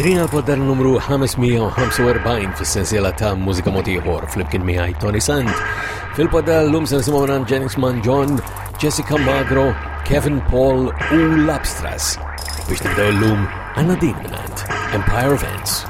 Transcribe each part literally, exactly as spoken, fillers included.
Drina l-poddar numru ħames mija ħamsa u erbgħin fis-sensiela ta' mużika motiħor fl-imkien miegħi Tony Sant. Fil-poddar l-lum se nisimgħu minn Janisman John, Jessica Magro, Kevin Paul u Labstras. Biex nibdew l-lum għandna din minant Empire of Ants.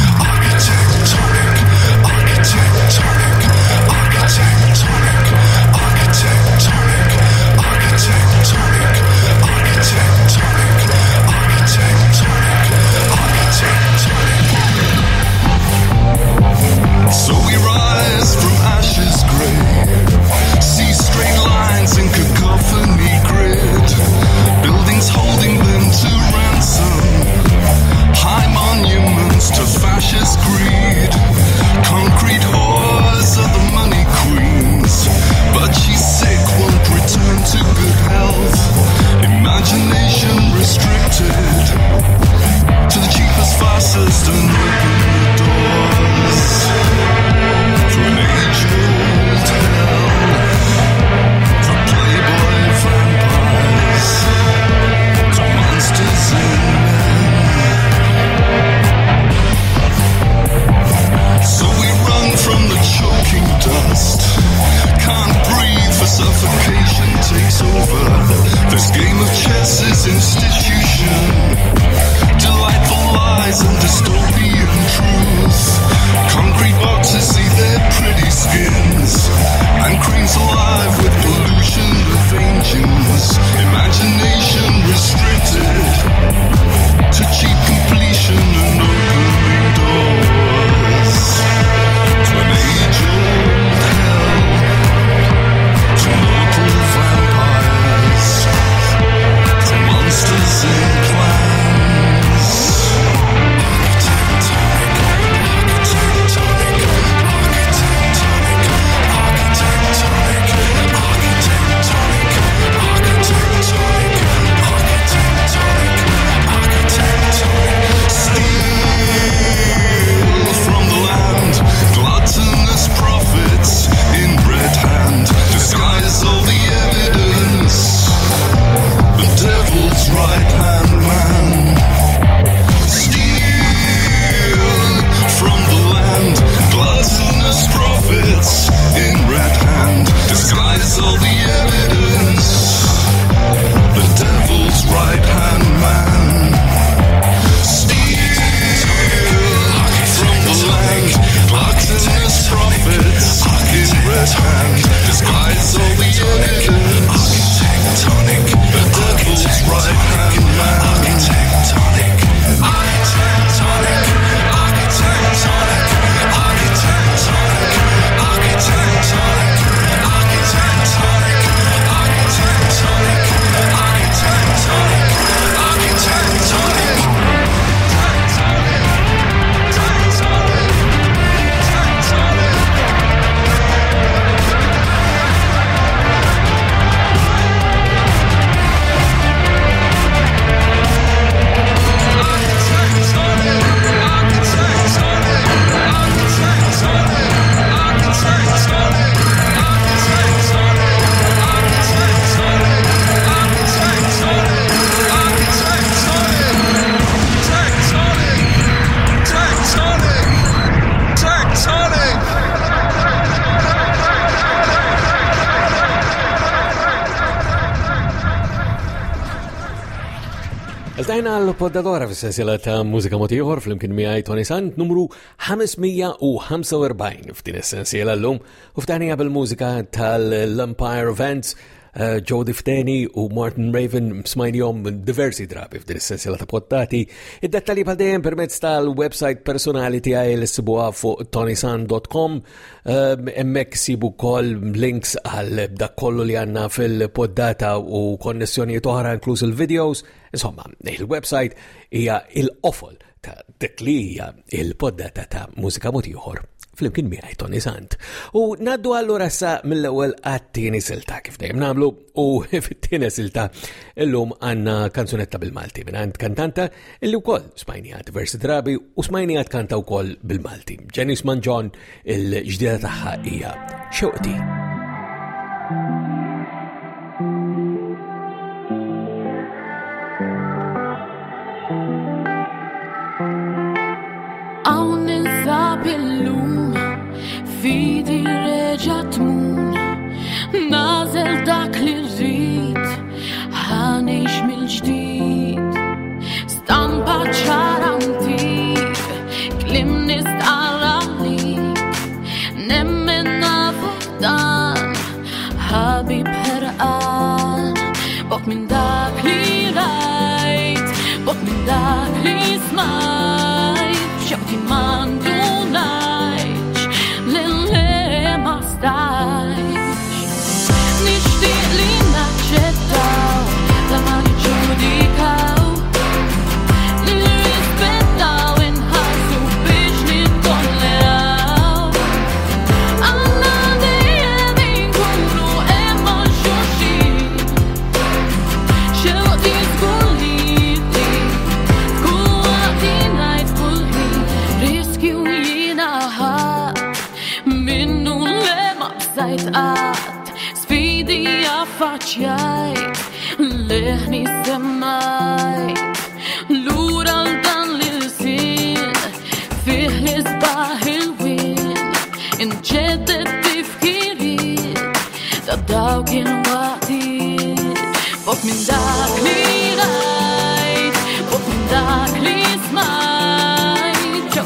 So we rise from ashes grey, see straight lines in cacophony grid, buildings holding them to ransom, high monuments to fascist greed, concrete whores are the money queens, but she's sick, won't return to good health, imagination restricted to the cheapest, fastest and open the doors to an age-old hell, to playboy vampires, to monsters and men. So we run from the choking dust, can't breathe for suffocation takes over. This game of chess is institution, delightful lies and dystopian truth. Concrete boxes see their pretty skins, and creams alive with pollution of angels. Imagination restricted to cheap completion and opening doors to an age-old hell, to mortal vampires, to monsters in plans. Għaldajna l-poddadora f-sensila ta' mużika motiħor fl-imkien miħaj Tony Sant numru ħames mija ħamsa u erbgħin f'din essenzjela l-lum u f'tanija bil-mużika tal-Empire of Ants, uh, Joe Difteni u Martin Raven smajnijom diversi drabi f'din essenzjela ta' poddati. Id-dettali bħal-dajem permezz tal-website personali tijaj l-sibuha fuq tony sant dot com, emmek sibu kol links għal dak kollu li għanna fil-poddata u konnessjoni toħra inkluż il-videos. Insomma, il-website hija il-qofol ta' dik li hija il-poddata ta' mużika motiħor fl-imkien miegħi Tony Sant. U naddu allura sa mill-ewwel għat-tieni silta kif dejjem nagħmlu u fit-tieni silta illum għandna kanzunetta bil-Malti mingħand kantanta illi wkoll smajniha diversi drabi u smajniha tkanta wkoll bil-Malti. Janisman John il-ġdida tagħha hija Xewqti. Thank you. nażel dak li rrid ħanejx mill-ġdid stampa ċara antik klim nistqarra lik nemmenna fuq dan ħabib ħerqan bok minn dak li rajt bok minn dak li smajt xewti mandunajt l-le ma stajt nixtieq li naċċettaw la ma niġġudikaw li nirrispettaw inħarsu biex nittolleraw għandna dejjem inkunu hemm għal xulxin xewqti żgur li jiddik tkun waqti ngħid kull ħin riskju jiena ħadd minnu le ma bżajt qatt sfidi affaċċjajt leħni semmajt lura l-dan li l-sin fih li sbaħ il-win inġeddet tifkiriet ta' dawk il-waqtiet bok minn dak li rajt bok minn dak li smajt ġew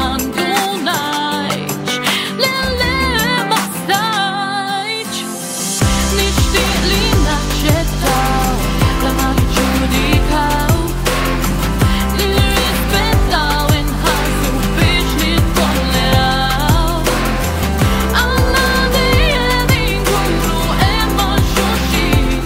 mandunajt l-le ma stajt nixtieq li naċċettaw la ma niġġudikaw li nirrispettaw inħarsu biex nittolleraw għandna dejjem inkunu hemm għal xulxin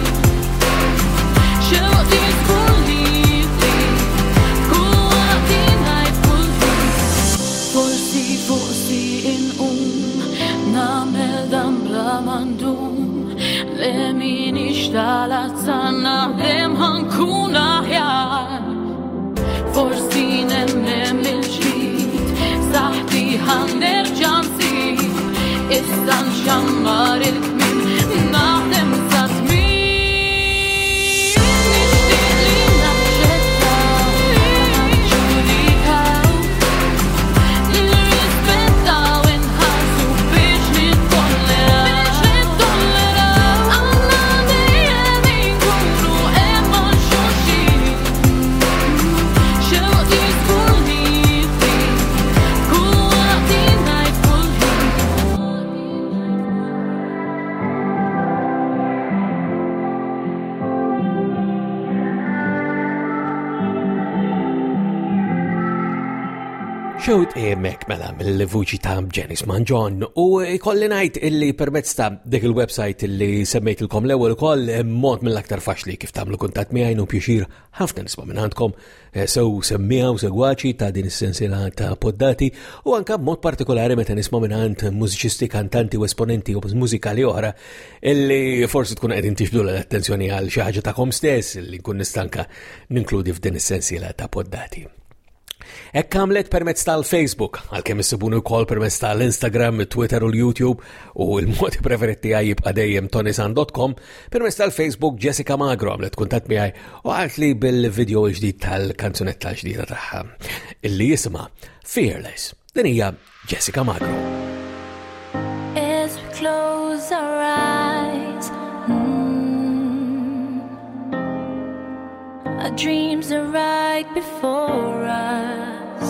xewqti żgur li jiddik tkun waqti ngħid kull ħin forsi forsi inqum nagħmel dan bla mandum le minix tal-azza naħdem ħankun aħjar forsi nemnem il-ġdid saħti ħanerġa' nsib issa nxammar il-kmien naħdem sa tmiem nixtieq li naċċettaw ma niġġudikaw li nirrispettaw inħarsu biex nittolleraw għandna dejjem inkunu hemm għal xulxin xewqti żgur li jiddik tkun waqti ngħid kull ħin Xewt mek mela mill-vuċi ta' Janis Manjon u kolli ngħid illi permezz ta' dik il-website illi semmejtilkom l-ewwel ukoll mod mill-aktar faċli kif tagħmlu kuntatt miegħi u pjaċir ħafna nisma' minn għandkom sew semmija u segwaċi ta' din is-sensiela ta' poddati u anke b'mod partikolari meta nisma' minn għand mużiċisti, kantanti u esponenti u mużikali oħra illi forsi tkun qegħdin tixbdu l-attenzjoni għal xi ħaġa tagħkom stess illi nkun nistanka ninkludi f'din is-sensiela ta' poddati. Hekk għamlet permezz tal-Facebook, għalkemm issibuni wkoll permezz tal-Instagram, Twitter u l-YouTube u l-modi preferiti għaj jibqa' dejjem tonisan dot com, permezz tal-Facebook Jessica Magro għamlet kuntatt miegħi u għalt li bil-video ġdid tal-kanzunetta ġdida tagħha illi jisimha Fearless. Din hija Jessica Magro. As we close our eyes, mm, our dreams are right before us.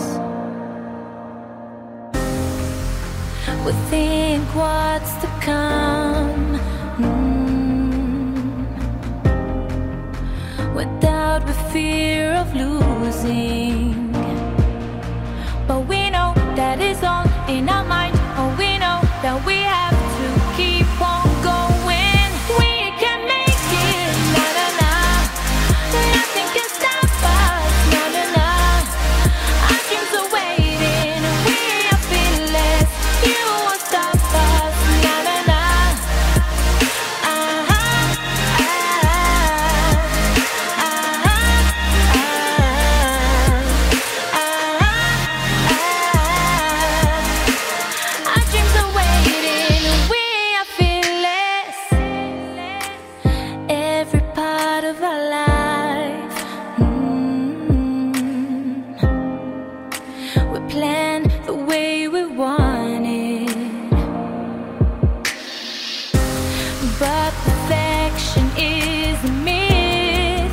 We think what's to come, mm, without the fear of losing. But we know that it's all in our mind. Oh, we know that we have to keep on going. We can make it, na na na. Nothing can stop us, na na na. Our dreams are waiting, we are fearless. You won't stop us, na na na. but perfection is a myth.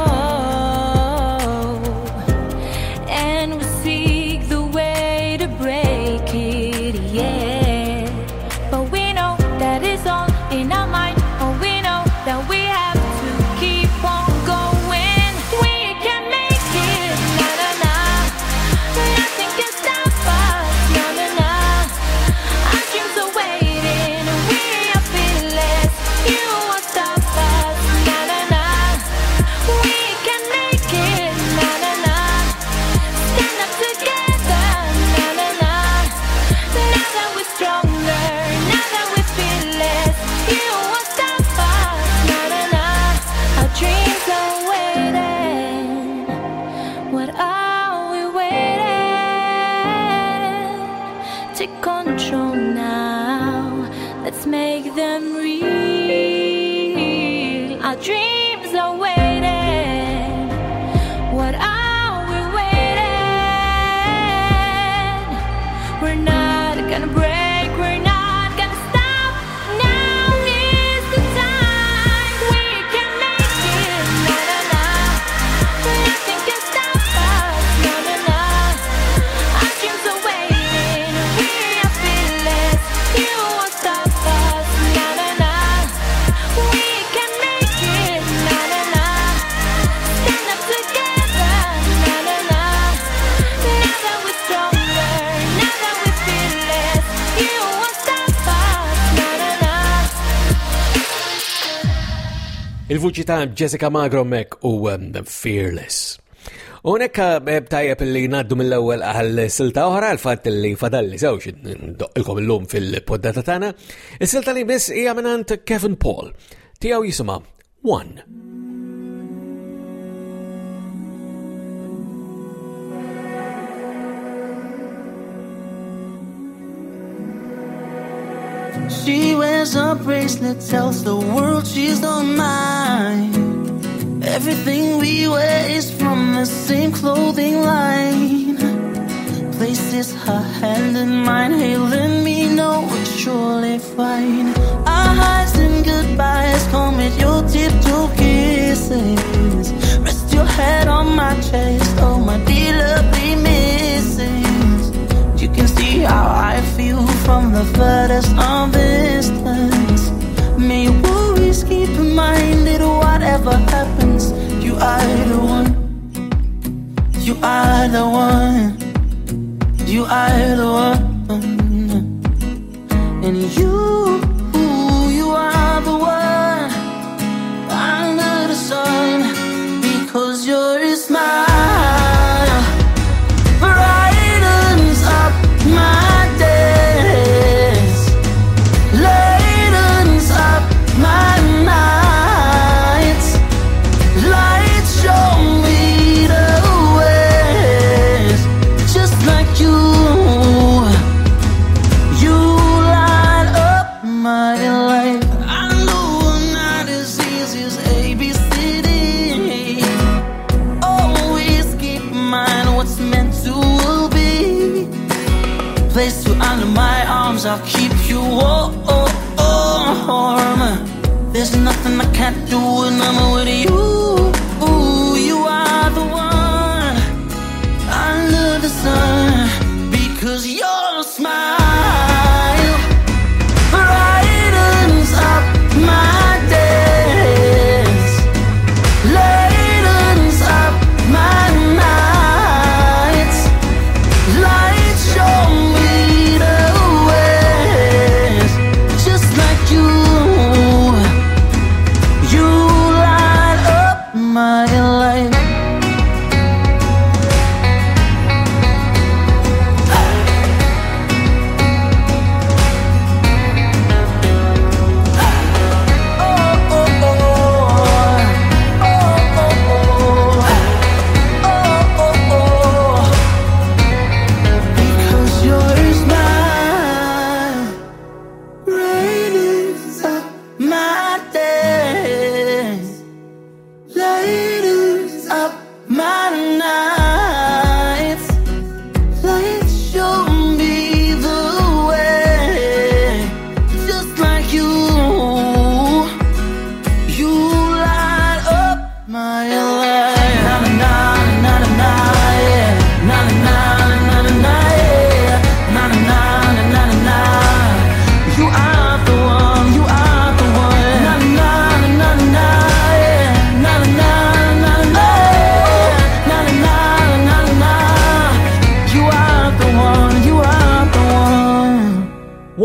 Oh, and we seek the way to break it, yeah. But we know that it's all in our mind. Oh, we know that we have to keep on going. We can make it, na na na. Nothing can stop us, na na na. Our dreams are waiting, we are fearless. You won't stop us, na na na. We can make it, na na na. Stand up together, na na na. Now that we're stronger, now that we're fearless, you won't stop us, na na na. Our dreams are waiting. What are we waiting? Take control now. Let's make them real. Our dreams are waiting. What are we waiting? We're not gonna break, we're not gonna stop. Now is the time. We can make it, na na na. Nothing can stop us, na na na. Our dreams are waiting, we are fearless. You won't stop us, na na na. We can make it, na na na. Stand up together, na na na. Now that we're stronger, now that we're fearless, you won't stop us, na na na. Il-vuċi ta' Jessica Magro mek u um, Fearless. Unekka tajjeb li naddu mill-ewwel għal silta oħra għal-fatt li fadalli sewx ilkom illum fil-poddata tagħna. Is-silta li biss hija minant Kevin Paul. Tiegħu jisimha One. She wears a bracelet, tells the world she's not mine. Everything we wear is from the same clothing line. Places her hand in mine, hey, let me know it's surely fine. Our highs and goodbyes come with your tiptoe kisses. Rest your head on my chest, oh my dear lovely missus. You can see how I feel from the furthest of distance. May your worries keep in mind that whatever happens, you are the one. You are the one. You are the one. And you, you are the one under the sun. Because your smile brightens up my days, lightens up my nights, light show me the ways. Just like you, you light up my life. I know I'm not as easy as A B C D. Always keep in mind what's meant to be. Place you under my arms, I'll keep you warm. There's nothing I can't do when I'm with you. Ooh, you are the one under the sun. Because your smile brightens up my days, lightens up my nights, light show me the ways. Just like you, you light up my life.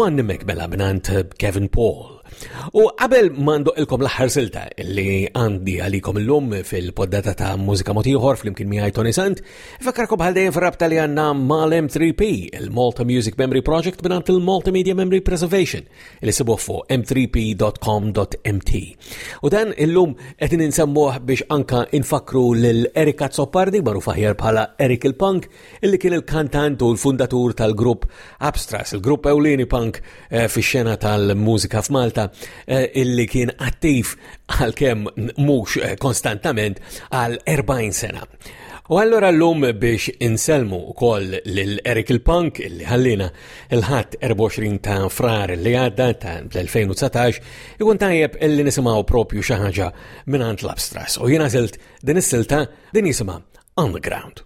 One Nimek mela b'nant Kevin Paul. U qabel mandu ilkom l-aħħar silta li għandi għalikom l-lum fil-poddata ta' mużika motiħor fl-imkien miħaj Tony Sant, fakkarkom bħal-dejjem fil-rabta li għanna mal-M three P, il-Malta Music Memory Project b'nant il-Multimedia Memory Preservation, li sibuh fuq m three p dot com dot m t. U dan il-lum qed ninsemmuh biex anka infakru l-Erika Zoppardi, magħruf aħjar bħala Eric il-Punk, illi kien il-kantant u l-fundatur tal-grupp Abstras, il-grupp ewlieni punk eh, fix-xena tal-mużika f'Malta, illi kien attiv għal-kem mux konstantament għal erbgħin sena. U allura l-lum biex inselmu koll l-Eric il-Punk illi ħallina il-ħadd erba' għoxrin ta' frar li għadda ta' l-elfejn u tsatax ikun tajjeb illi nisimaw propju xi ħaġa mingħand l-Abstras. U jiena żilt din is-silta din jisimha On the Ground.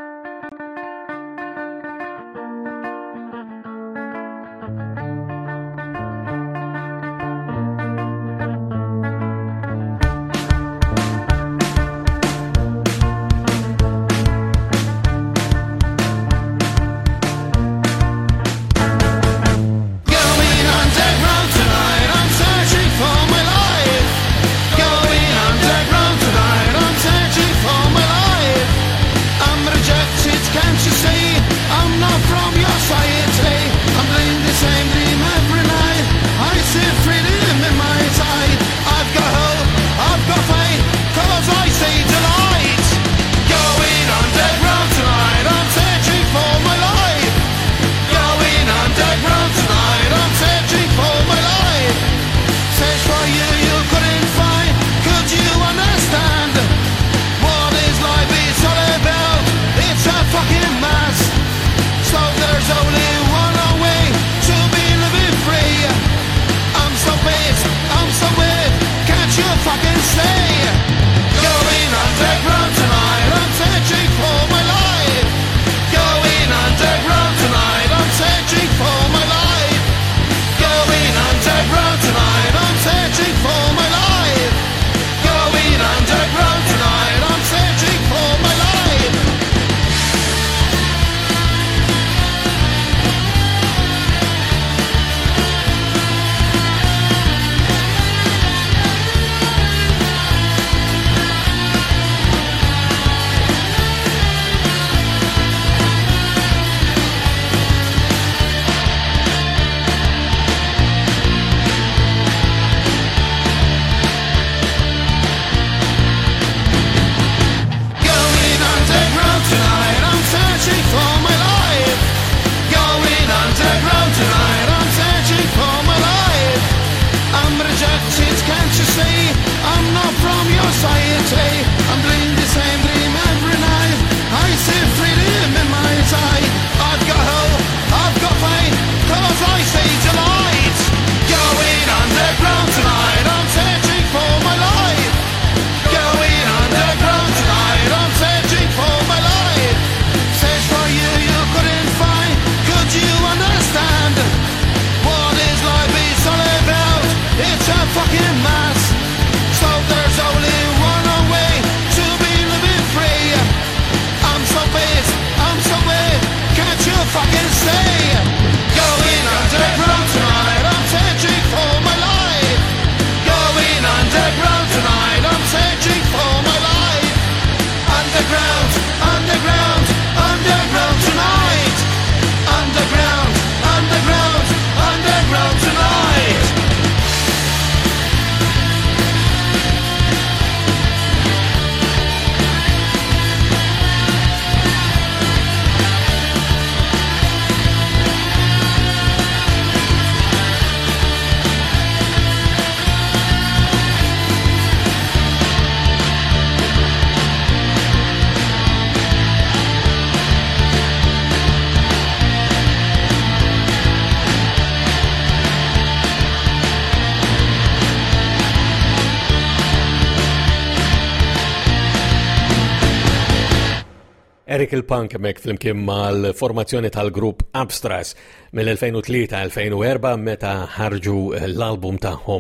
Eric il-Punk mek flimkien mal-formazzjoni tal-grupp Abstras mill-elfejn u tlieta elfejn u erba' meta ħarġu l-album tagħhom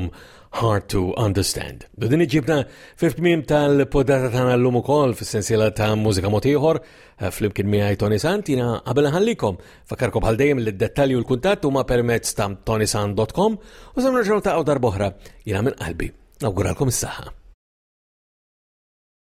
Hard to Understand. Din iġibna fil-tmiem tal-podata tagħna llum ukoll fis-sensiela ta' mużika mod ieħor flimkien miegħi Tony Sant. Jiena qabel ħallikom fakkarkom bħal dejjem li d-dettalji u l-kuntatt huma permezz ta' tonysant dot com u sa nerġgħu taqgħu darb'oħra jiena minn qalbi nawguralkom is-saħħa.